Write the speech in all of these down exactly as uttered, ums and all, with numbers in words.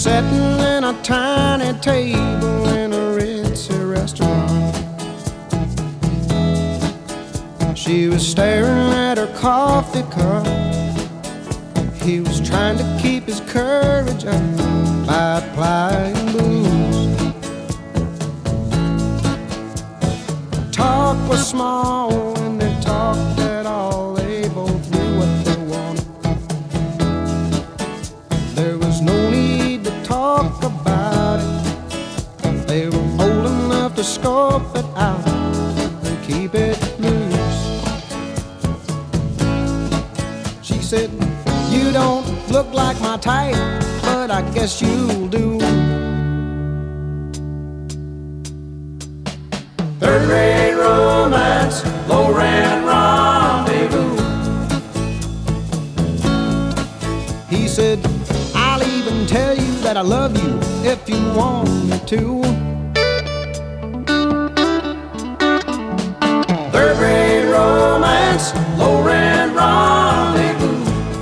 sitting in a tiny table in a ritzy restaurant. She was staring at her coffee cup. He was trying to keep his courage up by applying booze. Talk was small and they talked at all. They both knew what they wanted. There was no need to talk about it. They were old enough to scope it out and keep it loose. She said, "You don't look like my type, but I guess you'll do." Third-rate romance, low-rent rendezvous. He said, "I'll even tell you that I love you if you want me to." Third-rate romance, low-rent rendezvous.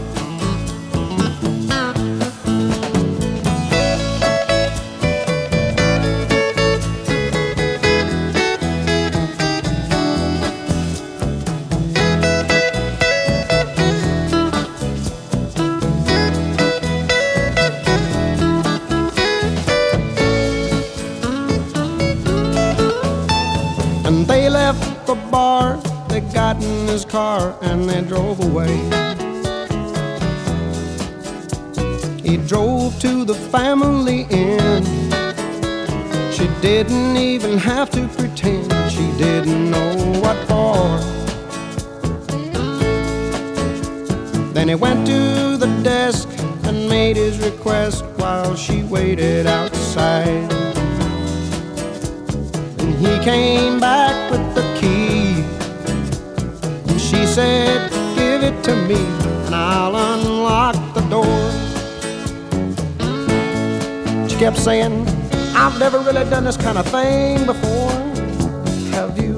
And they left the bar, they got in his car and they drove away. He drove to the family inn. She didn't even have to pretend she didn't know what for. Then he went to the desk and made his request while she waited outside. He came back with the key, and she said, "Give it to me, and I'll unlock the door." She kept saying, "I've never really done this kind of thing before. Have you?"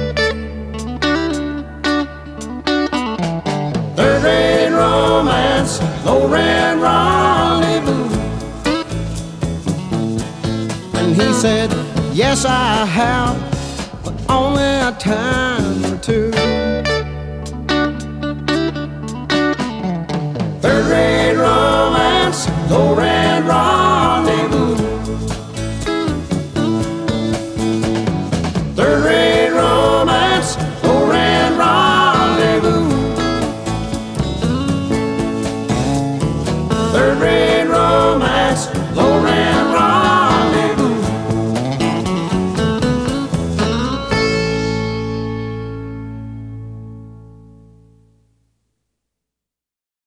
Third-rate romance, low-rent rendezvous. And he said, "Yes, I have, but only a time or two." Third-rate romance, low-rent rendezvous. Third-rate romance, low-rent rendezvous. Third-rate romance, low